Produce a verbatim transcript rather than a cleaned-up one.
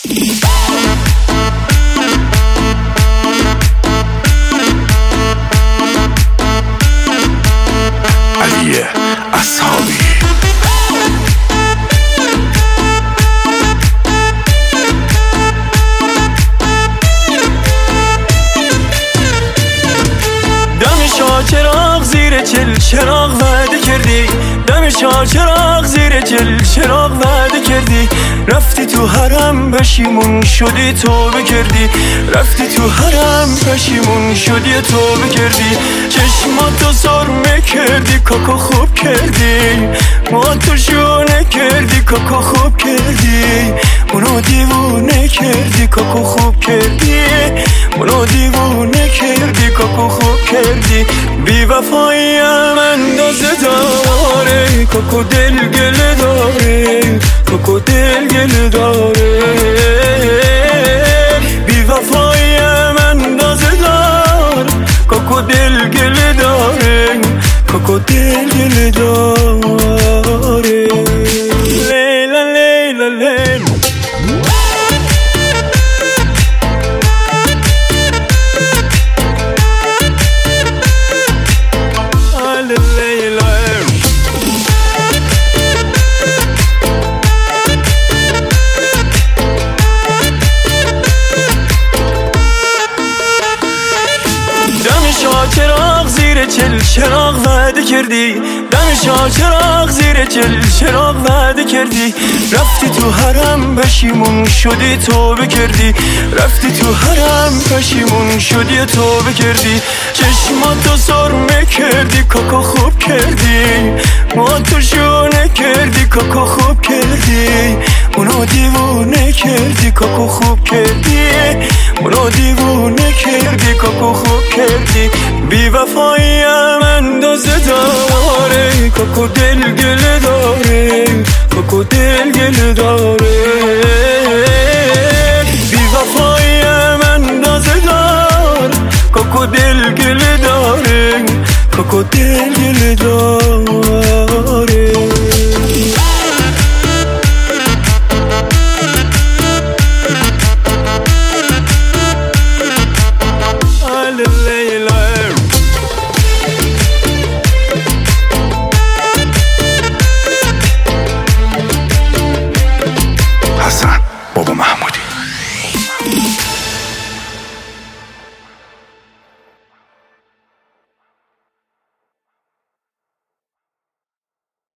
علی اصحابی. چراغ زیر چل چراغ وعده کردی، دم شاه چراغ زیر چل چراغ وعده کردی، رفتی تو حرم پشیمون شدی توبه کردی، رفتی تو حرم پشیمون شدی توبه کردی، چشماتو سرمه کردی کاکو خوب کردی، موهاتو شونه کردی کاکو خوب کردی، منو دیوونه کردی کاکو خوب کردی، منو دیوونه کردی کاکو خوب کردی، بی وفاییم اندازه داره کاکو دل گله داره، کاکو دل گله داره، بی وفاییم اندازه دار کاکو دل گله داره، کاکو دل گله داره. لیلا لیلا لیلا چراغ زیر چل چراغ وعده کردی، دم شاه چراغ زیر چل چراغ وعده کردی، رفتی تو حرم پشیمون شدی توبه کردی، رفتی تو حرم پشیمون شدی توبه کردی، چشماتو سرمه کردی کاکو خوب کردی، موهاتو شونه کردی کاکو خوب کردی، منو دیوونه کردی کاکو خوب کردی، منو دیوونه کردی کاکو خوب کردی، بی وفاییم اندازه داره کاکو دل گله داره، کاکو دل گله داره، بی وفاییم اندازه دار کاکو دل گله داره، کاکو دل گله داره.